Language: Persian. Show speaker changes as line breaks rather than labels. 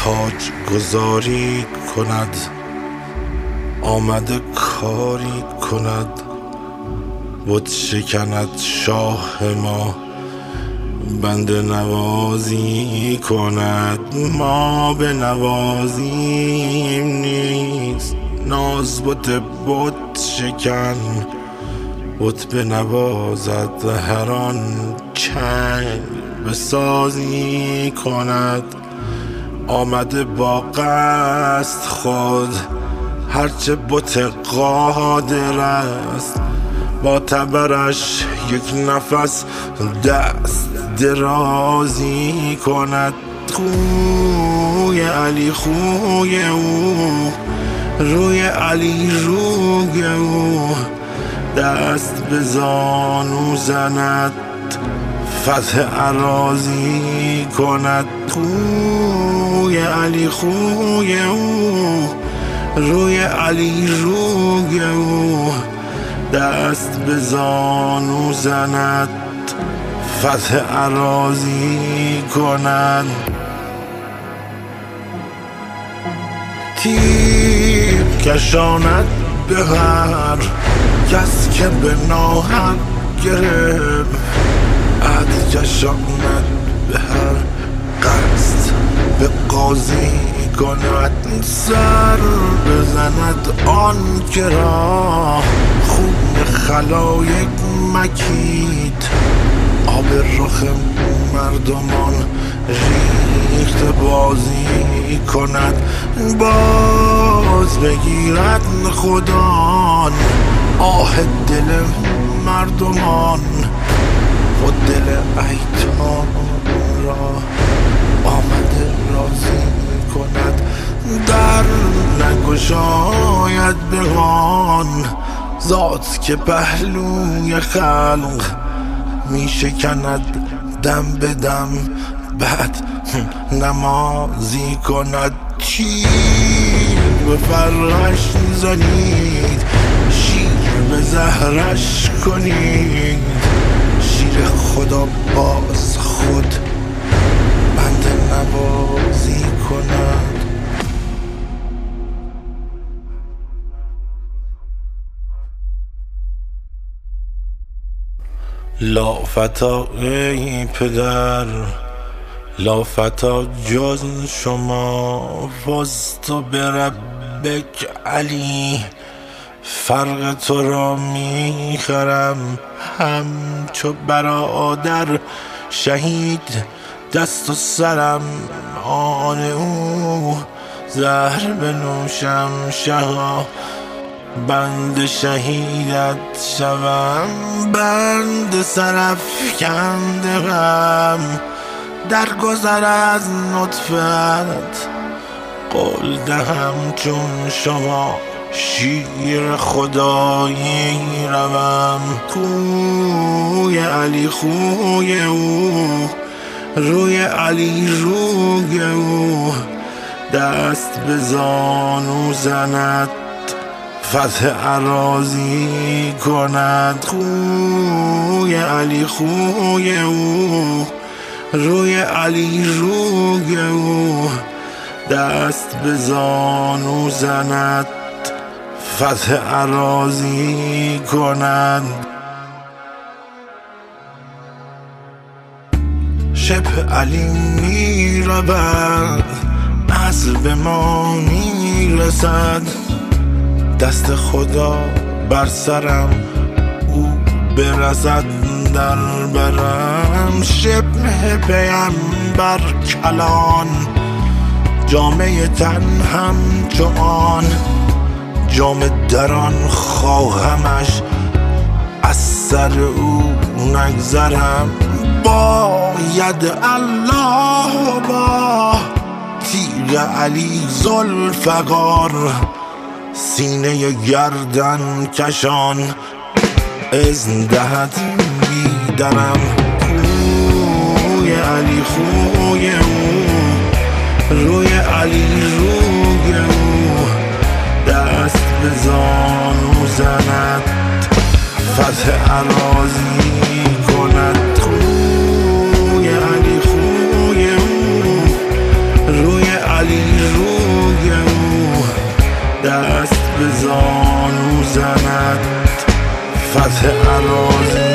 تاج گذاری کند، آمده کاری کند، بت شکند شاه ما، بنده نوازی کند. ما به نوازیم نیست، ناز بت شکن، بت بنوازد هر آن چنگ بسازی کند. آمده با قصد خود، هرچه بت قادر است، با تبرش یک نفس دست درازی کند. خوی علی خوی او، روی علی روی او، دست به زانو زند، فتح اراضی کند. خوی علی خوی او، روی علی روی او، دست به زانو زند، فتح اراضی کند. تیغ کشاند به هر کس که به ناحق گرفت، عهد کشاند به هر قصد به قاضی کند. سر بزند آن که را خون خلایق مکید، آب رخ مردمان ریخت بازی کند. باز بگیرد خدا آه دل مردمان، خود دل ایتام را آمده راضی کند. در نگشاید به آن ذات که پهلوی خلق می شکند دم به دم، بعد نمازی کند. تیر به فرقش زنید، شیر به زهرش کنید، شیر خدا باز خود بنده نوازی کند. لافتا ای پدر، لافتا جز شما، فزت بربک علی، فرق تو را میخرم همچو برادر شهید. دست و سرم آن او، زهر بنوشم شها، بند شهیدت شوم، بند سرافکنده غم. در گذر از نطفت قول دهم چون شما، شیر خدایی روم. خوی علی خوی او، روی علی روی او، دست به زانو زند، فتح اراضی کند. خوی علی خوی او، روی علی روی او، دست به زانو زند، فتح اراضی کند. شبه علی می رود، اصل به ما می رسد، دست خدا بر سرم او برسد در برم. شبه پیمبر کلان، جامعه تن همچو آن، جام دران خواهمش از سر او نگذرم. باید الله با تیغ علی ذوالفقار، سینه گردن کشان اذن دهد بیدرم. خوی علی خوی او، روی علی روی او، دست به زانو زند، فتح اراضی کند. خوی علی خوی او، روی علی دست به زانو زند فتح عراضی